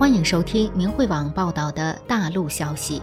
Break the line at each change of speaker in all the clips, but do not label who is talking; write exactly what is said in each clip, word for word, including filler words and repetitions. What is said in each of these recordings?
欢迎收听明慧网报道的大陆消息。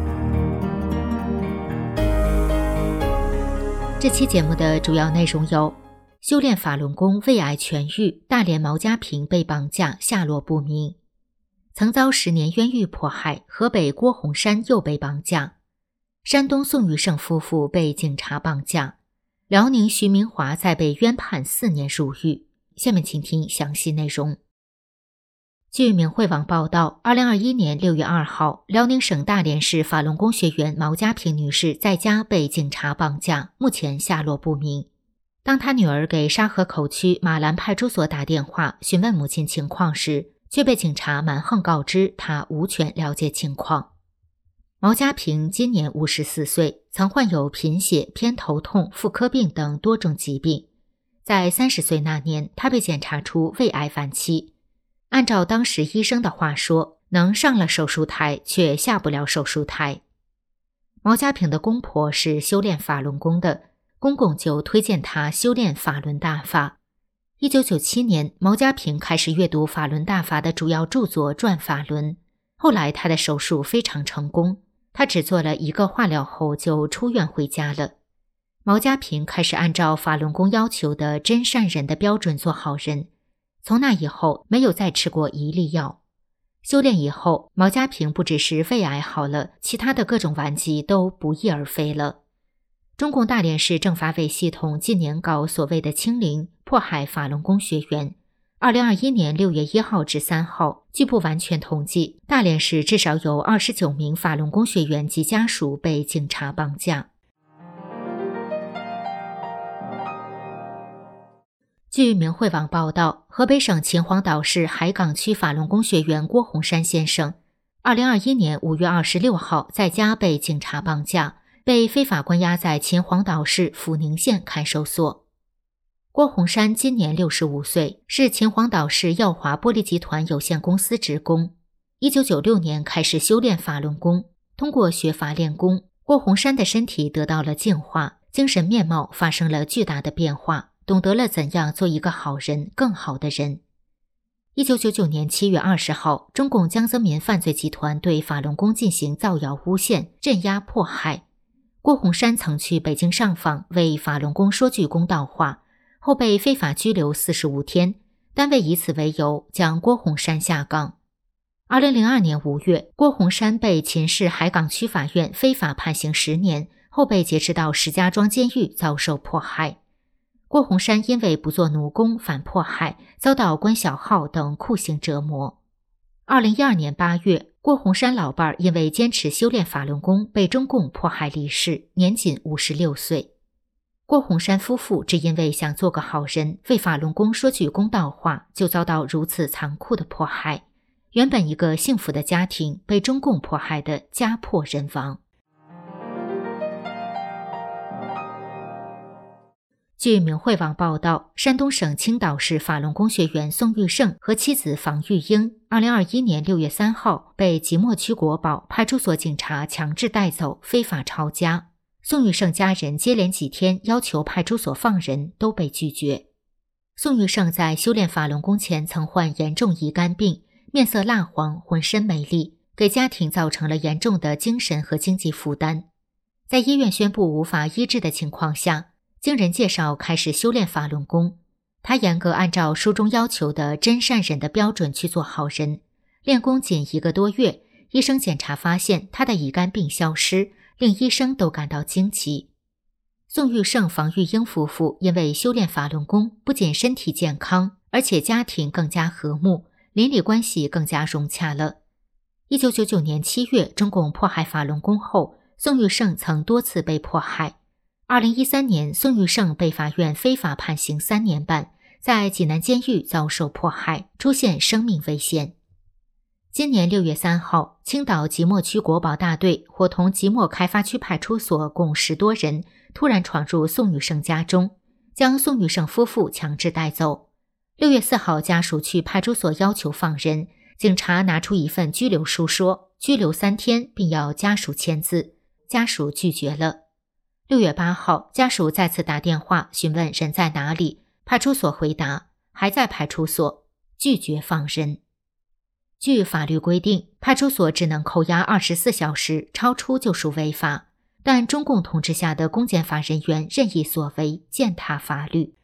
这期节目的主要内容有：修炼法轮功胃癌痊愈，大连毛家平被绑架下落不明；曾遭十年冤狱迫害，河北郭洪山又被绑架；山东宋玉胜夫妇被警察绑架；辽宁徐明华再被冤判四年入狱。下面请听详细内容。据明慧网报道，二零二一年六月二号，辽宁省大连市法轮功学员毛家平女士在家被警察绑架，目前下落不明。当她女儿给沙河口区马兰派出所打电话询问母亲情况时，却被警察蛮横告知她无权了解情况。毛家平今年五十四岁，曾患有贫血、偏头痛、妇科病等多种疾病。在三十岁那年，她被检查出胃癌晚期。按照当时医生的话说，能上了手术台，却下不了手术台。毛家平的公婆是修炼法轮功的，公公就推荐她修炼法轮大法。一九九七年，毛家平开始阅读法轮大法的主要著作《转法轮》。后来她的手术非常成功，她只做了一个化疗后就出院回家了。毛家平开始按照法轮功要求的真善忍的标准做好人。从那以后没有再吃过一粒药。修炼以后，毛家平不只是胃癌好了，其他的各种顽疾都不翼而飞了。中共大连市政法委系统近年搞所谓的清零，迫害法轮功学员。二零二一年六月一号至三号，据不完全统计，大连市至少有二十九名法轮功学员及家属被警察绑架。据明慧网报道，河北省秦皇岛市海港区法轮功学员郭洪山先生，二零二一年五月二十六号在家被警察绑架，被非法关押在秦皇岛市阜宁县看守所。郭洪山今年六十五岁，是秦皇岛市耀华玻璃集团有限公司职工。一九九六年开始修炼法轮功，通过学法练功，郭洪山的身体得到了净化，精神面貌发生了巨大的变化，懂得了怎样做一个好人，更好的人。一九九九年七月二十号，中共江泽民犯罪集团对法轮功进行造谣诬陷、镇压迫害。郭洪山曾去北京上访，为法轮功说句公道话，后被非法拘留四十五天，单位以此为由将郭洪山下岗。二零零二年五月，郭洪山被秦市海港区法院非法判刑十年，后被劫持到石家庄监狱遭受迫害。郭洪山因为不做奴工反迫害，遭到关小号等酷刑折磨。二零一二年八月，郭洪山老伴儿因为坚持修炼法轮功被中共迫害离世，年仅五十六岁。郭洪山夫妇只因为想做个好人，为法轮功说句公道话，就遭到如此残酷的迫害。原本一个幸福的家庭，被中共迫害得家破人亡。据明慧网报道，山东省青岛市法轮功学员宋玉胜和妻子房玉英，二零二一年六月三号被即墨区国保派出所警察强制带走，非法抄家。宋玉胜家人接连几天要求派出所放人，都被拒绝。宋玉胜在修炼法轮功前曾患严重乙肝病，面色蜡黄，浑身没力，给家庭造成了严重的精神和经济负担。在医院宣布无法医治的情况下，经人介绍开始修炼法轮功。他严格按照书中要求的真善忍的标准去做好人。练功仅一个多月，医生检查发现他的乙肝病消失，令医生都感到惊奇。宋玉胜、房玉英夫妇因为修炼法轮功，不仅身体健康，而且家庭更加和睦，邻里关系更加融洽了。一九九九年七月，中共迫害法轮功后，宋玉胜曾多次被迫害。二零一三年，宋玉胜被法院非法判刑三年半，在济南监狱遭受迫害，出现生命危险。今年六月三号，青岛即墨区国保大队伙同即墨开发区派出所共十多人突然闯入宋玉胜家中，将宋玉胜夫妇强制带走。六月四号，家属去派出所要求放人，警察拿出一份拘留书说拘留三天，并要家属签字，家属拒绝了。六月八号，家属再次打电话询问人在哪里，派出所回答还在派出所，拒绝放人。 据法律规定，派出所只能扣押二十四小时，超出就属违法。但中共统治下的公检法人员任意所为，践踏法律。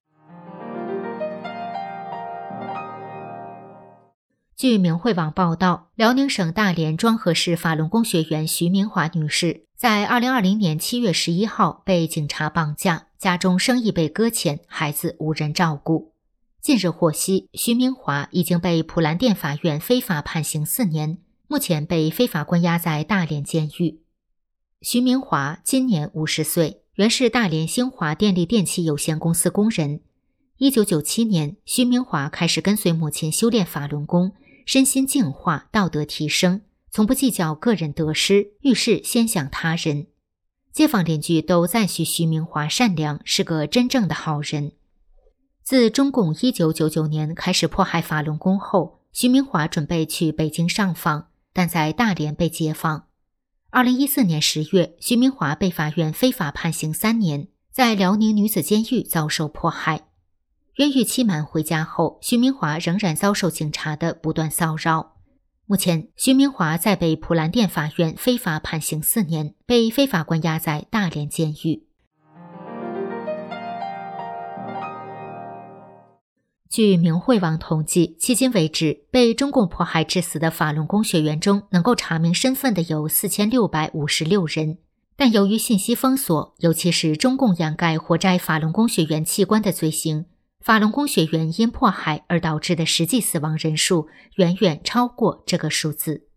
据明慧网报道，辽宁省大连庄河市法轮功学员徐明华女士在二零二零年七月十一号被警察绑架，家中生意被搁浅，孩子无人照顾。近日获悉，徐明华已经被普兰店法院非法判刑四年，目前被非法关押在大连监狱。徐明华今年五十岁，原是大连兴华电力电器有限公司工人。一九九七年，徐明华开始跟随母亲修炼法轮功，身心净化，道德提升，从不计较个人得失，遇事先想他人。街坊邻居都赞许徐明华善良，是个真正的好人。自中共一九九九年开始迫害法轮功后，徐明华准备去北京上访，但在大连被解放。二零一四年十月，徐明华被法院非法判刑三年，在辽宁女子监狱遭受迫害。冤狱期满回家后，徐明华仍然遭受警察的不断骚扰。目前，徐明华在被普兰店法院非法判刑四年，被非法关押在大连监狱。据明慧网统计，迄今为止，被中共迫害致死的法轮功学员中，能够查明身份的有四千六百五十六人。但由于信息封锁，尤其是中共掩盖活摘法轮功学员器官的罪行，法轮功学员因迫害而导致的实际死亡人数远远超过这个数字。